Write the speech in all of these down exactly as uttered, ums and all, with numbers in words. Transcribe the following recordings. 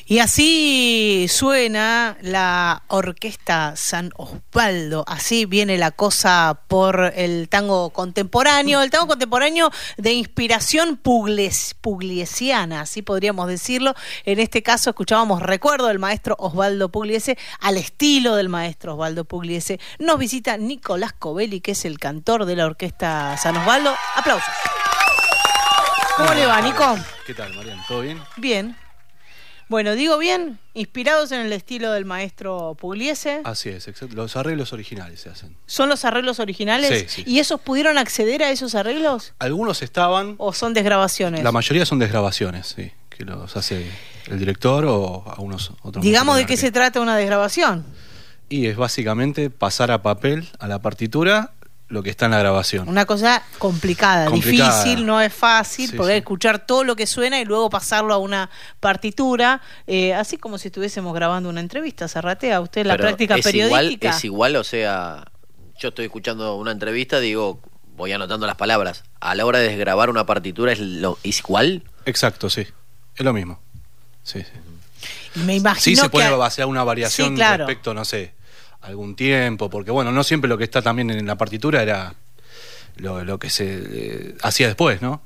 Y así suena la Orquesta San Osvaldo, así viene la cosa por el tango contemporáneo, el tango contemporáneo de inspiración puglies, pugliesiana, así podríamos decirlo. En este caso escuchábamos Recuerdo del maestro Osvaldo Pugliese, al estilo del maestro Osvaldo Pugliese. Nos visita Nicolás Covelli, que es el cantor de la Orquesta San Osvaldo. Aplausos. ¿Cómo le va, Nico? ¿Qué tal, Marian? ¿Todo bien? Bien. Bueno, digo bien, inspirados en el estilo del maestro Pugliese. Así es, exacto. Los arreglos originales se hacen. ¿Son los arreglos originales? Sí, sí. ¿Y esos pudieron acceder a esos arreglos? Algunos estaban... ¿O son desgrabaciones? La mayoría son desgrabaciones, sí, que los hace el director o algunos otros. Digamos, ¿de qué se trata una desgrabación? Y es básicamente pasar a papel, a la partitura, lo que está en la grabación. Una cosa complicada, complicada. difícil, no es fácil, Sí, porque hay sí. que escuchar todo lo que suena y luego pasarlo a una partitura, eh, así como si estuviésemos grabando una entrevista. Zarratea, usted en la Pero práctica es periodística. Igual, es igual, o sea, yo estoy escuchando una entrevista, digo, voy anotando las palabras. A la hora de desgrabar una partitura, ¿es, lo, ¿es igual? Exacto, sí. Es lo mismo. Sí, sí. Y me imagino Sí se puede que... hacer una variación Sí, claro. respecto, no sé, algún tiempo, porque bueno, no siempre lo que está también en la partitura era lo, lo que se eh, hacía después, ¿no?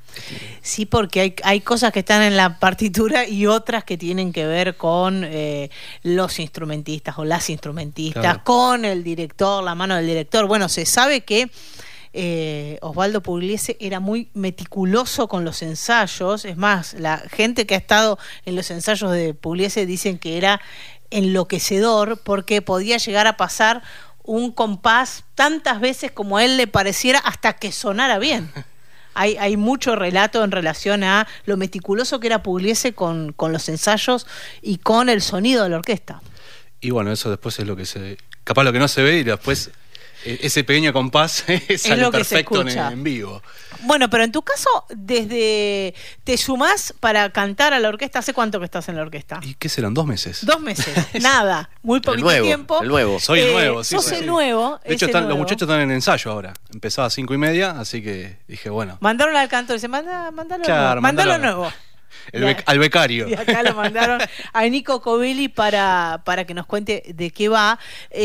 Sí, porque hay, hay cosas que están en la partitura y otras que tienen que ver con eh, los instrumentistas o las instrumentistas, Claro. con el director, la mano del director. Bueno, se sabe que eh, Osvaldo Pugliese era muy meticuloso con los ensayos. Es más, la gente que ha estado en los ensayos de Pugliese dicen que era enloquecedor porque podía llegar a pasar un compás tantas veces como a él le pareciera hasta que sonara bien. Hay, hay mucho relato en relación a lo meticuloso que era Pugliese con, con los ensayos y con el sonido de la orquesta. Y bueno, eso después es lo que se... Capaz lo que no se ve y después eh, ese pequeño compás sale lo que se perfecto en, escucha. en vivo. Bueno, pero en tu caso, desde ¿te sumás para cantar a la orquesta? ¿Hace cuánto que estás en la orquesta? ¿Y qué serán? ¿Dos meses? Dos meses, nada, muy El poquito nuevo, tiempo. el nuevo. Soy el Eh, nuevo, sí. sos sí, el sí. nuevo. De hecho, es el están, los nuevo. muchachos están en ensayo ahora. Empezaba a cinco y media, así que dije, bueno. Mandaron al cantor y dice, manda, mandalo Claro, nuevo. Mandalo mandalo. nuevo. El bec- al becario. Y acá lo mandaron a Nico Covelli para, para que nos cuente de qué va,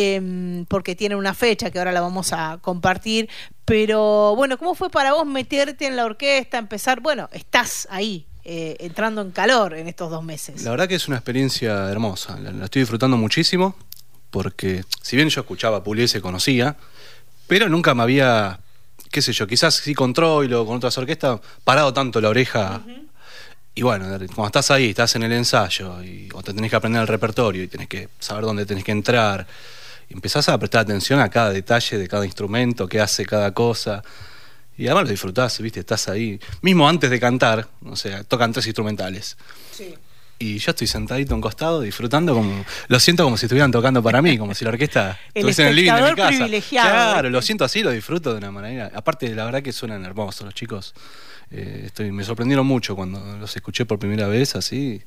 eh, porque tiene una fecha que ahora la vamos a compartir. Pero bueno, ¿cómo fue para vos meterte en la orquesta, empezar? Bueno, estás ahí, eh, entrando en calor en estos dos meses. La verdad que es una experiencia hermosa. La, la estoy disfrutando muchísimo, porque si bien yo escuchaba a Pugliese, conocía, pero nunca me había, qué sé yo, quizás sí con Troilo, con otras orquestas, parado tanto la oreja. Uh-huh. Y bueno, cuando estás ahí, estás en el ensayo, y, o te tenés que aprender el repertorio y tenés que saber dónde tenés que entrar, y empezás a prestar atención a cada detalle de cada instrumento, qué hace cada cosa, y además lo disfrutás, ¿viste? Estás ahí, mismo antes de cantar, o sea, tocan tres instrumentales. Sí. Y yo estoy sentadito a un costado disfrutando, como lo siento como si estuvieran tocando para mí, como si la orquesta estuviese en el living de mi casa. Privilegiado, claro, ¿eh? Lo siento así, lo disfruto de una manera. Aparte, la verdad que suenan hermosos los chicos. Eh, estoy, me sorprendieron mucho cuando los escuché por primera vez así.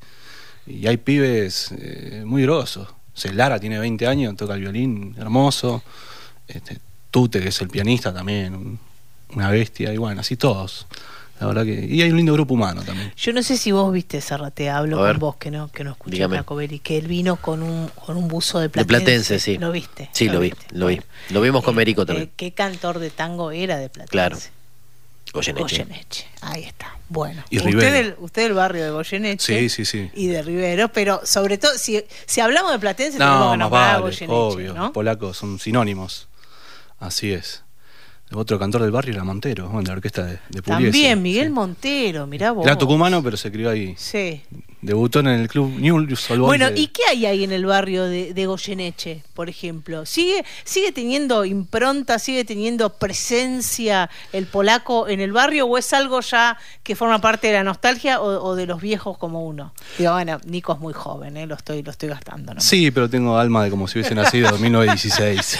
Y hay pibes eh, muy grosos. O sea, Lara tiene veinte años, toca el violín, hermoso. Este, Tute, que es el pianista también, un, una bestia. Y bueno, así todos. La verdad que... Y hay un lindo grupo humano también. Yo no sé si vos viste, Zarratea, hablo A con ver. vos, que no, que no escuché Dígame. a Covelli, que él vino con un, con un buzo de De Platense. Platense, sí. ¿Lo viste? Sí, lo vi, viste? lo vi. Bueno. Lo vimos con Eh, Merico eh, también. ¿Qué cantor de tango era de Platense? Claro. Goyeneche. Goyeneche, ahí está. Bueno, Y usted Rivero. del, usted del barrio de Goyeneche. Sí, sí, sí. Y de Rivero, pero sobre todo, si, si hablamos de Platense, tenemos No, que más nombrar a vale, Goyeneche, obvio. ¿no? Polacos son sinónimos. Así es. Otro cantor del barrio era Montero, bueno, de la orquesta de, de Pugliese. También Miguel Sí. Montero, mirá vos. Era tucumano, pero se crió ahí. Sí. Debutó en el club Newell's Old Boys. Bueno, de- ¿y qué hay ahí en el barrio de, de Goyeneche, por ejemplo? ¿Sigue, ¿Sigue teniendo impronta, sigue teniendo presencia el polaco en el barrio o es algo ya que forma parte de la nostalgia o, o de los viejos como uno? Digo, bueno, Nico es muy joven, ¿eh? lo, estoy, lo estoy gastando, ¿no? Sí, pero tengo alma de como si hubiese nacido en mil novecientos dieciséis.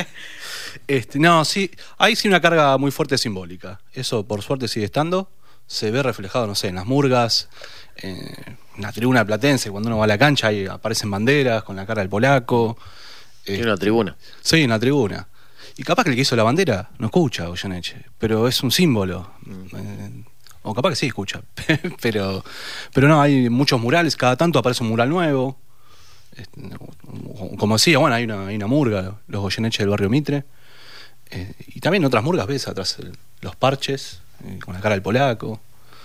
este, no, sí, hay sí una carga muy fuerte simbólica. Eso, por suerte, sigue estando. Se ve reflejado, no sé, en las murgas, eh, en la tribuna platense, cuando uno va a la cancha, ahí aparecen banderas con la cara del polaco. Tiene una tribuna. Sí, en la tribuna. Y capaz que el que hizo la bandera no escucha a Goyeneche, pero es un símbolo. Mm. Eh, O capaz que sí escucha. pero, pero no, hay muchos murales, cada tanto aparece un mural nuevo. Este, como decía, bueno, hay una, hay una murga, los Goyeneche del barrio Mitre. Eh, y también otras murgas ves atrás el, los parches, eh, con la cara del polaco.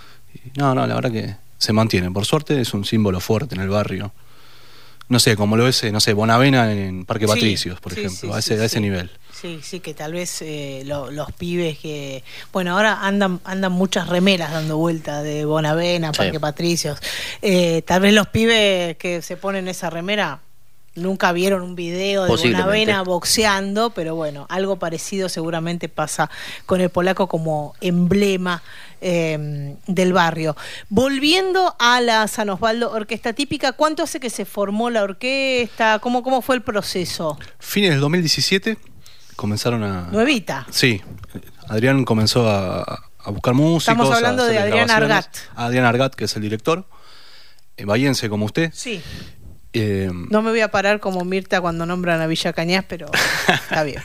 Y no, no, la verdad que se mantienen. Por suerte es un símbolo fuerte en el barrio. No sé, como lo es, no sé, Bonavena en Parque Sí, Patricios, por sí, ejemplo, sí, a ese, sí, a ese sí. nivel. Sí, sí, que tal vez eh, lo- los pibes que... Bueno, ahora andan andan muchas remeras dando vuelta de Bonavena, Sí. Parque Patricios. Eh, tal vez los pibes que se ponen esa remera nunca vieron un video de Posiblemente. Bonavena boxeando, pero bueno, algo parecido seguramente pasa con el polaco como emblema eh, del barrio. Volviendo a la San Osvaldo Orquesta Típica, ¿cuánto hace que se formó la orquesta? ¿Cómo, cómo fue el proceso? Fines del dos mil diecisiete comenzaron a... Nuevita. Sí, Adrián comenzó a, a buscar músicos. Estamos hablando a de hacerle Adrián grabaciones. Argat. Adrián Argat, que es el director, eh, bahiense como usted. Sí. Eh, No me voy a parar como Mirta cuando nombran a Villa Cañas, pero está bien.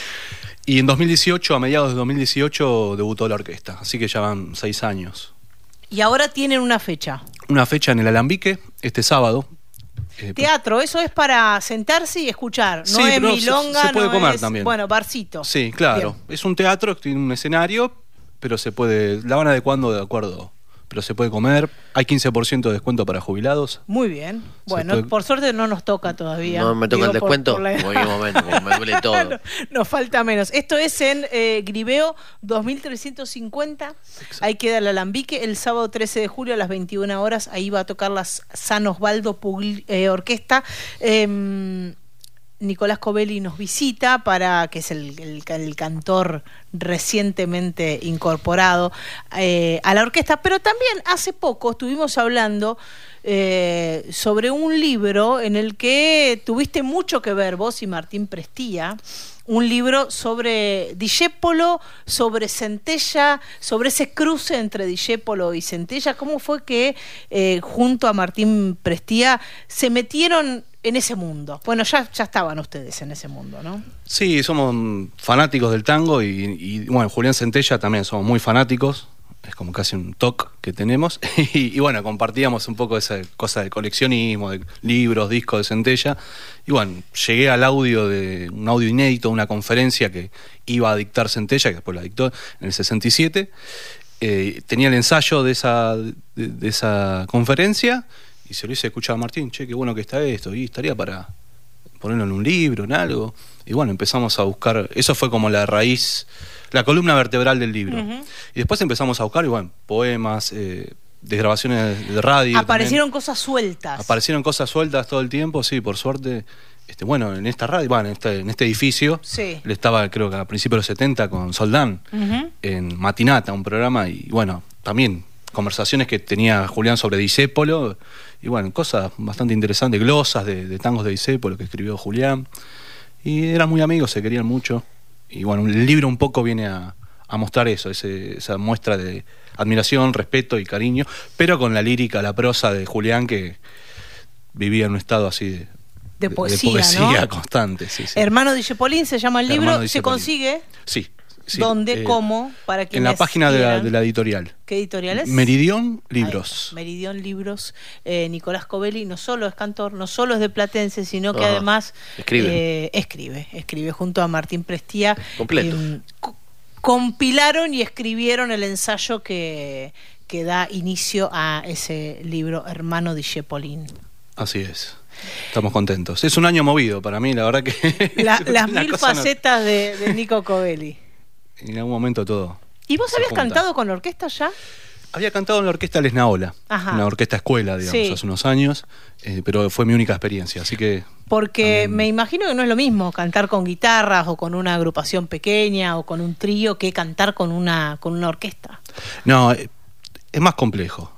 y en dos mil dieciocho, a mediados de dos mil dieciocho, debutó la orquesta, así que ya van seis años. Y ahora tienen una fecha. Una fecha en el Alambique, este sábado. Eh, Teatro, eso es para sentarse y escuchar. No Sí, es pero se- milonga, se puede no comer es- también. Bueno, barcito. Sí, claro. Bien. Es un teatro, tiene un escenario, pero se puede, la van adecuando de acuerdo. Pero se puede comer. Hay quince por ciento de descuento para jubilados. Muy bien. Bueno, puede- por suerte no nos toca todavía. No me toca Digo, el por- descuento. por la- En cualquier momento, porque me duele todo. No, nos falta menos. Esto es en eh, Gribeo dos mil trescientos cincuenta. Ahí queda el Alambique. El sábado trece de julio a las veintiuna horas. Ahí va a tocar la San Osvaldo Pugli- eh, Orquesta. Em, Nicolás Covelli nos visita, para que es el, el- el cantor recientemente incorporado eh, a la orquesta, pero también hace poco estuvimos hablando eh, sobre un libro en el que tuviste mucho que ver vos y Martín Prestía, un libro sobre Discépolo, sobre Centella, sobre ese cruce entre Discépolo y Centella. ¿Cómo fue que eh, junto a Martín Prestía se metieron en ese mundo? Bueno, ya, ya estaban ustedes en ese mundo, ¿no? Sí, somos mm, fanáticos del tango y, y, bueno, Julián Centella también somos muy fanáticos. Es como casi un toque que tenemos. Y, y bueno, compartíamos un poco esa cosa de coleccionismo, de libros, discos de Centella. Y bueno, llegué al audio de un audio inédito, una conferencia que iba a dictar Centella, que después la dictó en el sesenta y siete. Eh, tenía el ensayo de esa, de, de esa conferencia y se lo hice escuchar a Martín. Che, qué bueno que está esto. Y estaría para ponerlo en un libro, en algo. Y bueno, empezamos a buscar. Eso fue como la raíz, la columna vertebral del libro. Uh-huh. Y después empezamos a buscar, y bueno, poemas, eh, desgrabaciones de radio. Aparecieron también. cosas sueltas. Aparecieron cosas sueltas todo el tiempo, sí, por suerte. Este, bueno, en esta radio, bueno, en este, en este edificio, Sí. él estaba, creo que a principios de los setenta con Soldán, Ujú. en Matinata, un programa, y bueno, también conversaciones que tenía Julián sobre Discépolo, y bueno, cosas bastante interesantes, glosas de, de tangos de Discépolo que escribió Julián, y eran muy amigos, se querían mucho, y bueno, el libro un poco viene a, a mostrar eso, ese, esa muestra de admiración, respeto y cariño, pero con la lírica, la prosa de Julián, que vivía en un estado así de, De poesía, poesía ¿no? constante. Sí, sí. Hermano Discepolín se llama el Hermano libro. ¿Se Discepolín. consigue? Sí, sí. ¿Dónde? Eh, ¿Cómo? Para En quienes la página de la, quieran. de la editorial. ¿Qué editorial es? Meridión Ahí Libros. está, Meridión Libros. Eh, Nicolás Covelli no solo es cantor, no solo es de Platense, sino que Ajá. además Escribe. eh, escribe, escribe junto a Martín Prestía. Completo. Eh, co- compilaron y escribieron el ensayo que, que da inicio a ese libro, Hermano Discepolín. Así es. Estamos contentos. Es un año movido para mí, la verdad que... La- las la mil cosa no- facetas de, de Nico Covelli. En algún momento todo. ¿Y vos se habías junta. cantado con orquesta ya? Había cantado en la orquesta Lesnaola, Ajá. una orquesta escuela, digamos, Sí. hace unos años, eh, pero fue mi única experiencia, así que... Porque También- me imagino que no es lo mismo cantar con guitarras o con una agrupación pequeña o con un trío que cantar con una, con una orquesta. No, eh, es más complejo.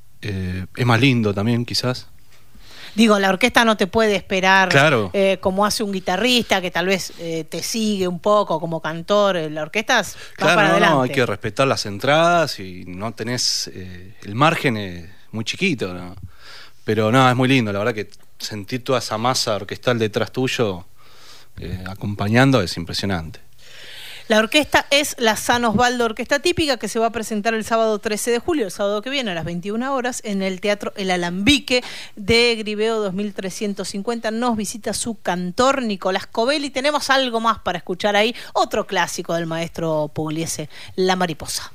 Eh, es más lindo también, quizás. Digo, la orquesta no te puede esperar Claro. eh, como hace un guitarrista que tal vez eh, te sigue un poco como cantor. Eh, La orquesta es- va Claro, para no, adelante. no, hay que respetar las entradas y no tenés... eh, el margen es muy chiquito, ¿no? Pero no, es muy lindo, la verdad que sentir toda esa masa orquestal detrás tuyo, eh, acompañando, es impresionante. La orquesta es la San Osvaldo Orquesta Típica, que se va a presentar el sábado trece de julio, el sábado que viene a las veintiuna horas, en el Teatro El Alambique de Griveo dos mil trescientos cincuenta. Nos visita su cantor Nicolás Covelli. Tenemos algo más para escuchar ahí, otro clásico del maestro Pugliese, La Mariposa.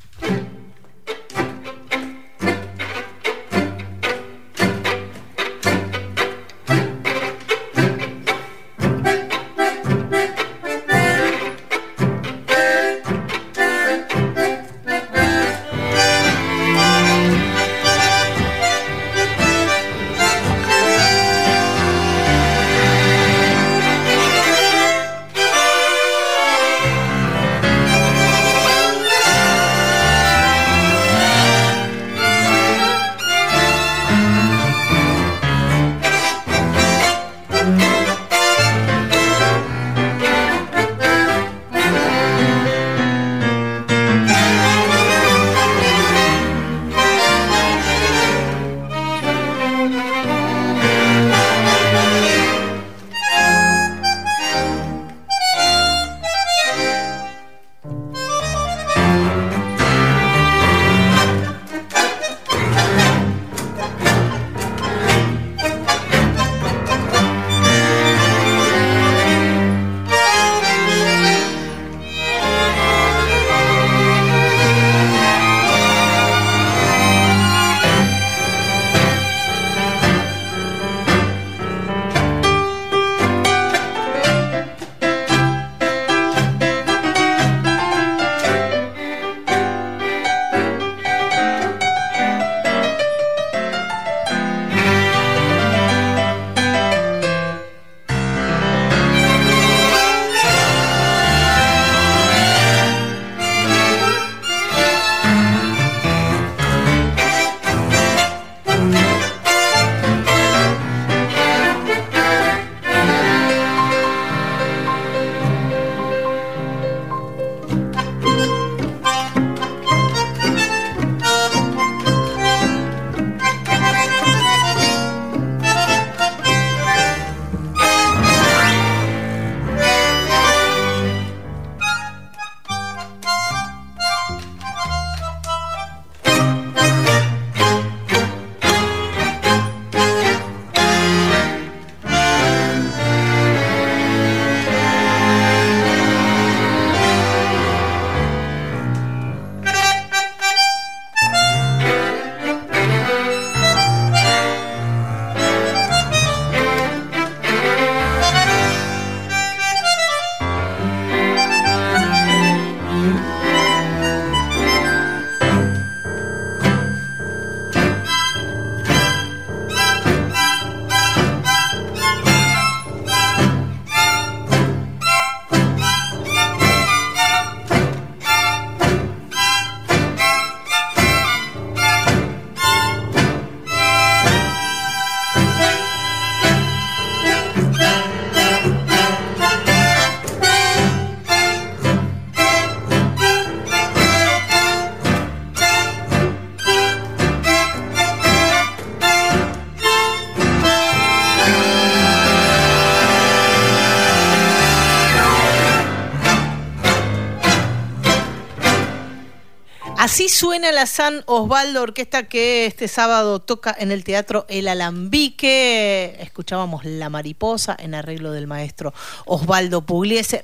Así suena la San Osvaldo Orquesta, que este sábado toca en el Teatro El Alambique. Escuchábamos La Mariposa en arreglo del maestro Osvaldo Pugliese.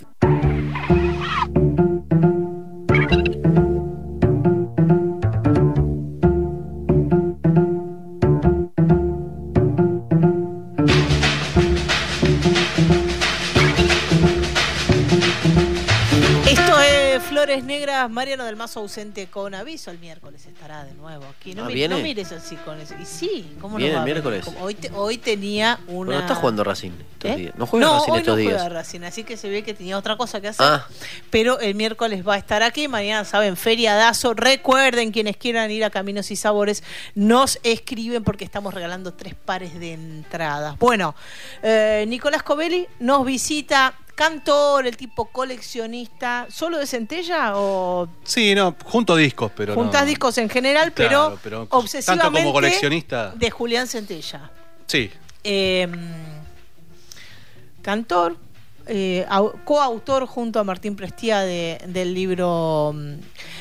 Flores Negras, Mariano del Mazo ausente con aviso. El miércoles estará de nuevo aquí. No, ah, mires, no mires así con eso. Y sí, ¿cómo ¿Viene no va el miércoles? Hoy, te, hoy tenía una... Pero no está jugando Racing estos ¿Eh? días. No juega no, Racing hoy estos no días. juega Racing, así que se ve que tenía otra cosa que hacer. Ah. Pero el miércoles va a estar aquí. Mañana, saben, feriadazo. Recuerden, quienes quieran ir a Caminos y Sabores, nos escriben porque estamos regalando tres pares de entradas. Bueno, eh, Nicolás Covelli nos visita... Cantor, el tipo coleccionista, ¿solo de Centella o...? Sí, no, junto discos, pero Juntás no. discos en general, Claro, pero, pero obsesivamente tanto como coleccionista. De Julián Centella. Sí. Eh, cantor, eh, au, coautor junto a Martín Prestia de, del libro um,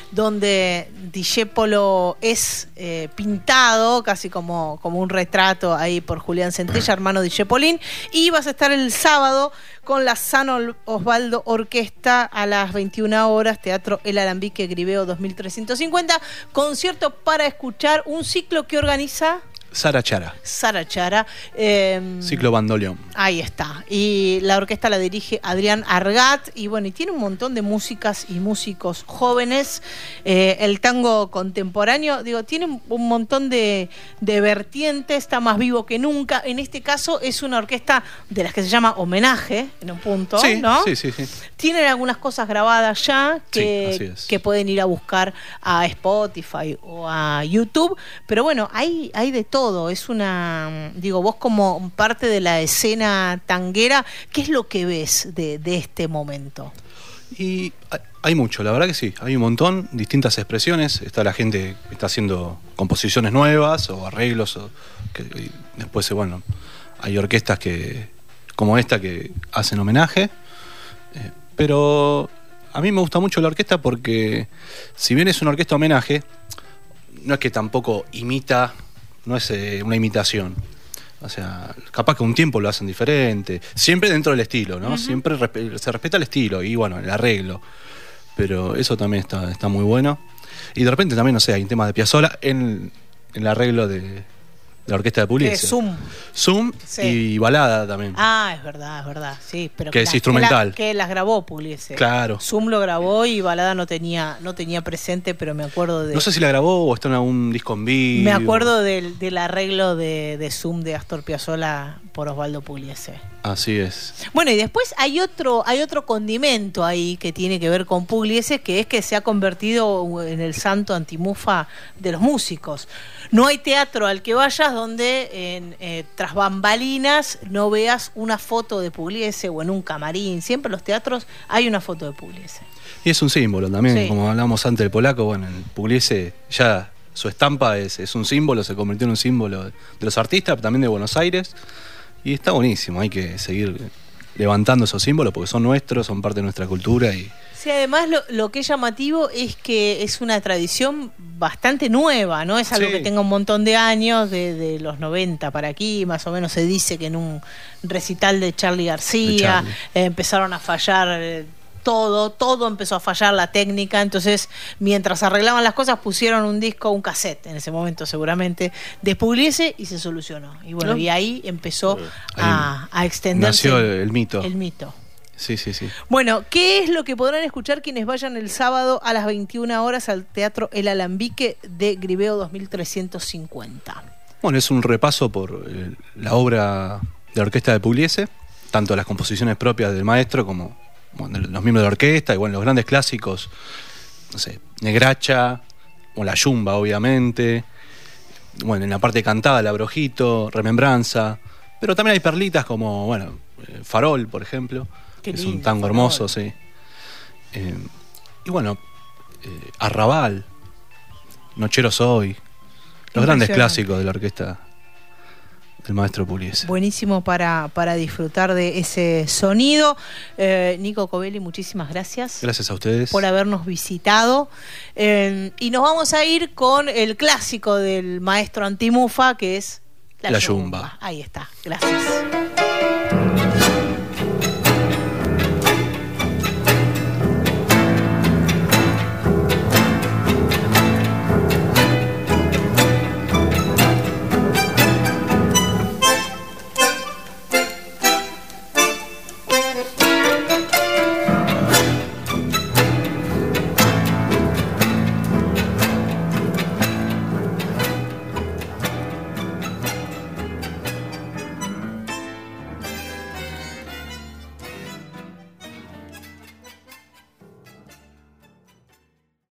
donde Discépolo es eh, pintado casi como, como un retrato ahí por Julián Centella, hermano Discépolín, y vas a estar el sábado con la San Osvaldo Orquesta a las veintiuna horas, Teatro El Alambique, Griveo dos mil trescientos cincuenta, concierto para escuchar, un ciclo que organiza Sara Chara. Sara Chara. Eh, Ciclo bandoleón. Ahí está. Y la orquesta la dirige Adrián Argat. Y bueno, y tiene un montón de músicas y músicos jóvenes. Eh, el tango contemporáneo, digo, tiene un montón de, de vertientes, está más vivo que nunca. En este caso es una orquesta de las que se llama Homenaje, en un punto, sí, ¿no? Sí, sí, sí. Tienen algunas cosas grabadas ya que, sí, así es. que pueden ir a buscar a Spotify o a YouTube. Pero bueno, hay, hay de todo. Es una, digo, vos como parte de la escena tanguera, ¿qué es lo que ves de, de este momento? Y hay mucho, la verdad que sí, hay un montón, distintas expresiones. Está la gente que está haciendo composiciones nuevas o arreglos, o que, y después, bueno, hay orquestas que como esta que hacen homenaje. Eh, pero a mí me gusta mucho la orquesta porque, si bien es una orquesta homenaje, no es que tampoco imita, no es eh, una imitación. O sea, capaz que un tiempo lo hacen diferente, siempre dentro del estilo, ¿no? Uh-huh. Siempre respe- se respeta el estilo y, bueno, el arreglo. Pero eso también está, está muy bueno. Y de repente también, no sé, hay un tema de Piazzolla en, en el arreglo de, de la orquesta de Pugliese. Zoom. Zoom, sí. Y balada también. Ah, es verdad, es verdad, sí. Pero que, que es la, instrumental. Que, la, que las grabó Pugliese. Claro. Zoom lo grabó y balada no tenía, no tenía presente, pero me acuerdo de... No sé si la grabó o está en algún disco en vivo. Me acuerdo del, del arreglo de, de Zoom de Astor Piazzolla por Osvaldo Pugliese. Así es. Bueno, y después hay otro, hay otro condimento ahí que tiene que ver con Pugliese, que es que se ha convertido en el santo antimufa de los músicos. No hay teatro al que vayas donde en, eh, tras bambalinas no veas una foto de Pugliese o en un camarín. Siempre en los teatros hay una foto de Pugliese. Y es un símbolo también, sí. Como hablamos antes del polaco, bueno, el Pugliese ya su estampa es, es un símbolo, se convirtió en un símbolo de los artistas, también de Buenos Aires. Y está buenísimo, hay que seguir levantando esos símbolos porque son nuestros, son parte de nuestra cultura. Y sí, además lo, lo que es llamativo es que es una tradición bastante nueva, ¿no? Es algo sí. que tenga un montón de años, de, de los noventa para aquí, más o menos se dice que en un recital de Charly García de Charly. Eh, empezaron a fallar... Eh, todo, todo empezó a fallar, la técnica, entonces mientras arreglaban las cosas pusieron un disco, un cassette en ese momento seguramente, de Pugliese y se solucionó. Y bueno, ¿no? Y ahí empezó a, a extenderse. Nació el, el mito. El mito. Sí, sí, sí. Bueno, ¿qué es lo que podrán escuchar quienes vayan el sábado a las veintiuna horas al Teatro El Alambique de Griveo dos mil trescientos cincuenta? Bueno, es un repaso por eh, la obra de la orquesta de Pugliese, tanto las composiciones propias del maestro como bueno, los miembros de la orquesta y bueno, los grandes clásicos, no sé, Negracha, o La Yumba, obviamente. Bueno, en la parte cantada, La Brojito, Remembranza. Pero también hay perlitas como, bueno, eh, Farol, por ejemplo. Qué que lindo, es un tango Farol. Hermoso, sí. Eh, y bueno, eh, Arrabal, Nochero Soy. Los grandes clásicos de la orquesta del maestro Pugliese. Buenísimo para, para disfrutar de ese sonido. Eh, Nico Covelli, muchísimas gracias. Gracias a ustedes. Por habernos visitado. Eh, y nos vamos a ir con el clásico del maestro antimufa, que es La, La Yumba. Yumba. Ahí está. Gracias.